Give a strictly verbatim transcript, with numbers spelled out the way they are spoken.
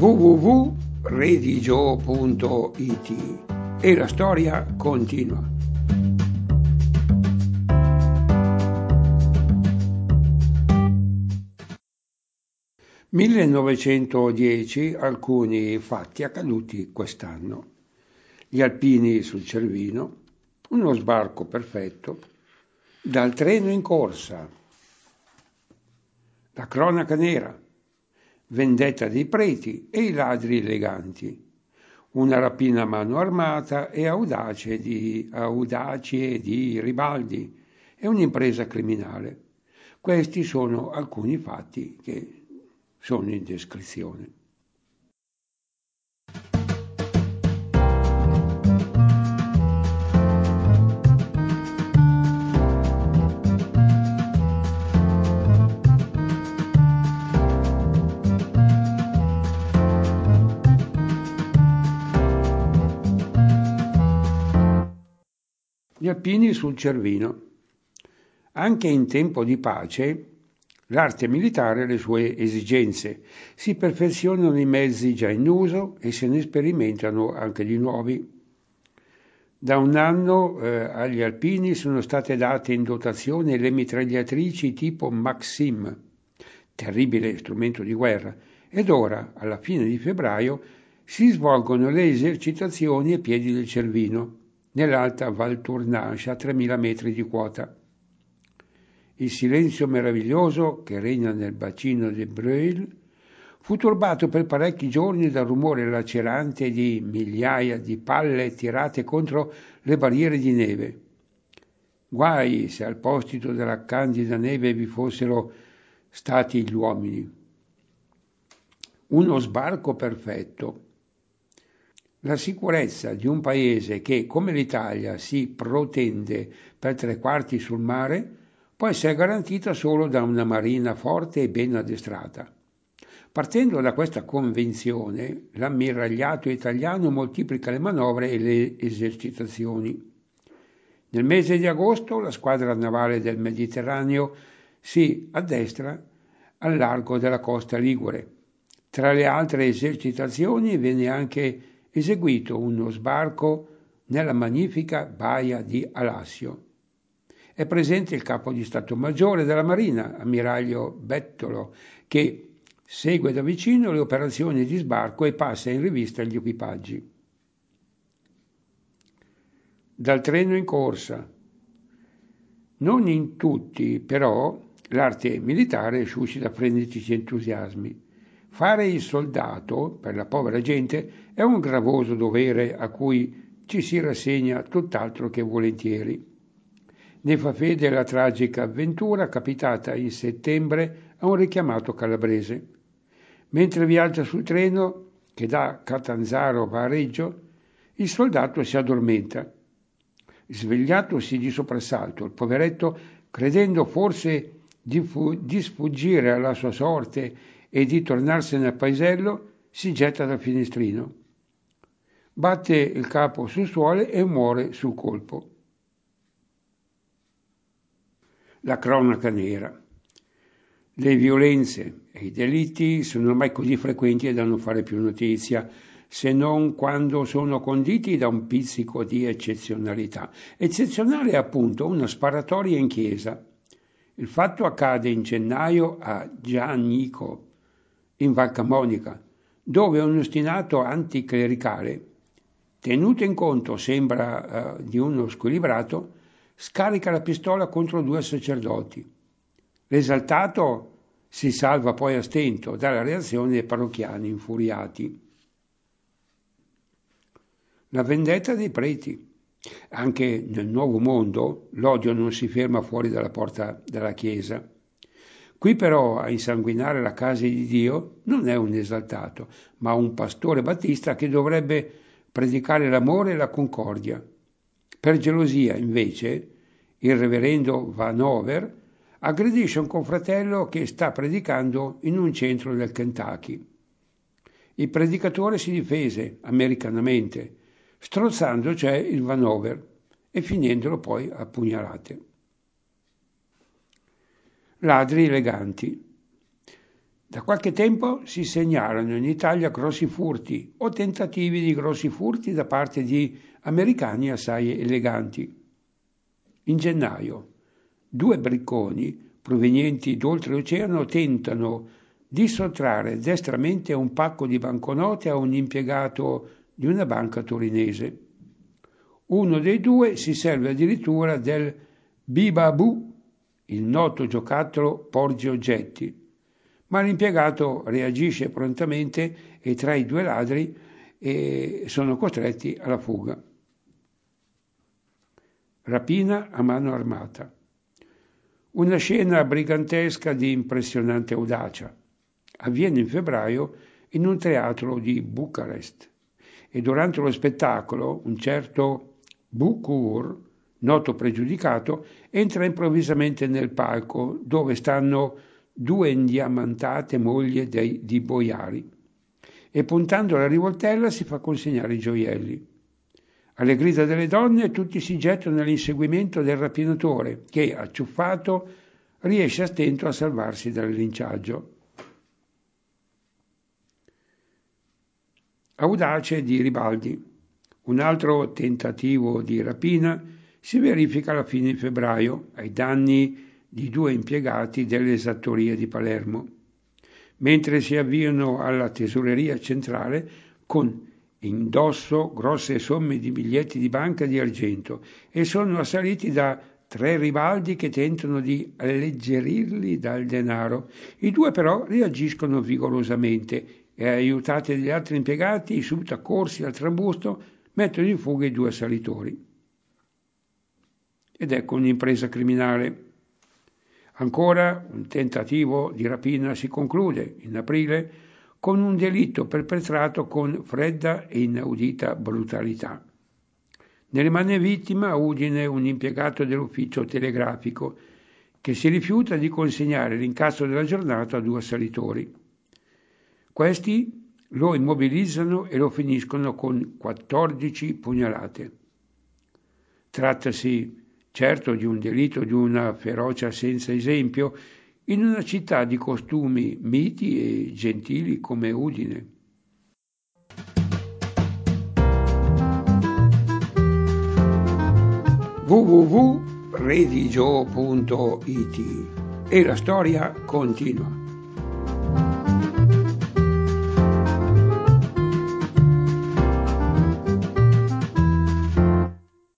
w w w punto redigio punto i t e la storia continua. millenovecentodieci, alcuni fatti accaduti quest'anno. Gli alpini sul Cervino, uno sbarco perfetto, dal treno in corsa, la cronaca nera, vendetta dei preti e i ladri eleganti, una rapina a mano armata e audace di, audacie di Ribaldi e un'impresa criminale. Questi sono alcuni fatti che sono in descrizione. Gli alpini sul Cervino. Anche in tempo di pace, l'arte militare ha le sue esigenze, si perfezionano i mezzi già in uso e se ne sperimentano anche di nuovi. Da un anno eh, agli alpini sono state date in dotazione le mitragliatrici tipo Maxim, terribile strumento di guerra, ed ora, alla fine di febbraio, si svolgono le esercitazioni ai piedi del Cervino, nell'alta Val Tournanche a tremila metri di quota. Il silenzio meraviglioso che regna nel bacino del Breuil fu turbato per parecchi giorni dal rumore lacerante di migliaia di palle tirate contro le barriere di neve. Guai se al posto della candida neve vi fossero stati gli uomini. Uno sbarco perfetto. La sicurezza di un paese che, come l'Italia, si protende per tre quarti sul mare, può essere garantita solo da una marina forte e ben addestrata. Partendo da questa convenzione, l'ammiragliato italiano moltiplica le manovre e le esercitazioni. Nel mese di agosto la squadra navale del Mediterraneo si addestra al largo della costa ligure. Tra le altre esercitazioni viene anche eseguito uno sbarco nella magnifica baia di Alassio. È presente il capo di Stato Maggiore della Marina, ammiraglio Bettolo, che segue da vicino le operazioni di sbarco e passa in rivista gli equipaggi. Dal treno in corsa. Non in tutti, però, l'arte militare suscita frenetici entusiasmi. Fare il soldato, per la povera gente, è un gravoso dovere a cui ci si rassegna tutt'altro che volentieri. Ne fa fede la tragica avventura capitata in settembre a un richiamato calabrese. Mentre viaggia sul treno che da Catanzaro va a Reggio, il soldato si addormenta. Svegliatosi di soprassalto, il poveretto, credendo forse di, fu- di sfuggire alla sua sorte e di tornarsene al paesello, si getta dal finestrino. Batte il capo sul suolo e muore sul colpo. La cronaca nera. Le violenze e i delitti sono ormai così frequenti da non fare più notizia, se non quando sono conditi da un pizzico di eccezionalità. Eccezionale è appunto una sparatoria in chiesa. Il fatto accade in gennaio a Giannico, in Val Camonica, dove un ostinato anticlericale, tenuto in conto sembra uh, di uno squilibrato, scarica la pistola contro due sacerdoti. L'esaltato si salva poi a stento dalla reazione dei parrocchiani infuriati. La vendetta dei preti. Anche nel Nuovo Mondo l'odio non si ferma fuori dalla porta della Chiesa. Qui però a insanguinare la casa di Dio non è un esaltato, ma un pastore battista che dovrebbe predicare l'amore e la concordia. Per gelosia, invece, il reverendo Vanover aggredisce un confratello che sta predicando in un centro del Kentucky. Il predicatore si difese americanamente, strozzando cioè il Vanover e finendolo poi a pugnalate. Ladri eleganti. Da qualche tempo si segnalano in Italia grossi furti o tentativi di grossi furti da parte di americani assai eleganti. In gennaio, due bricconi provenienti d'oltreoceano tentano di sottrarre destramente un pacco di banconote a un impiegato di una banca torinese. Uno dei due si serve addirittura del Bibabù, il noto giocattolo porgi oggetti, ma l'impiegato reagisce prontamente e tra i due ladri eh, sono costretti alla fuga. Rapina a mano armata. Una scena brigantesca di impressionante audacia. Avviene in febbraio in un teatro di Bucarest e durante lo spettacolo un certo Bucur, noto pregiudicato, entra improvvisamente nel palco dove stanno due indiamantate mogli dei, di boiari e puntando la rivoltella si fa consegnare i gioielli. Alle grida delle donne tutti si gettano all'inseguimento del rapinatore che, acciuffato, riesce a stento a salvarsi dal linciaggio. Audace di Ribaldi. Un altro tentativo di rapina si verifica alla fine di febbraio ai danni di due impiegati dell'esattoria di Palermo, mentre si avviano alla tesoreria centrale con indosso grosse somme di biglietti di banca di argento e sono assaliti da tre Ribaldi che tentano di alleggerirli dal denaro. I due però reagiscono vigorosamente e, aiutati dagli altri impiegati, subito accorsi al trambusto, mettono in fuga i due assalitori. Ed ecco un'impresa criminale. Ancora un tentativo di rapina si conclude in aprile con un delitto perpetrato con fredda e inaudita brutalità. Ne rimane vittima a Udine un impiegato dell'ufficio telegrafico che si rifiuta di consegnare l'incasso della giornata a due assalitori. Questi lo immobilizzano e lo finiscono con quattordici pugnalate. Trattasi certo di un delitto di una ferocia senza esempio in una città di costumi miti e gentili come Udine. w w w punto redigio punto i t e la storia continua.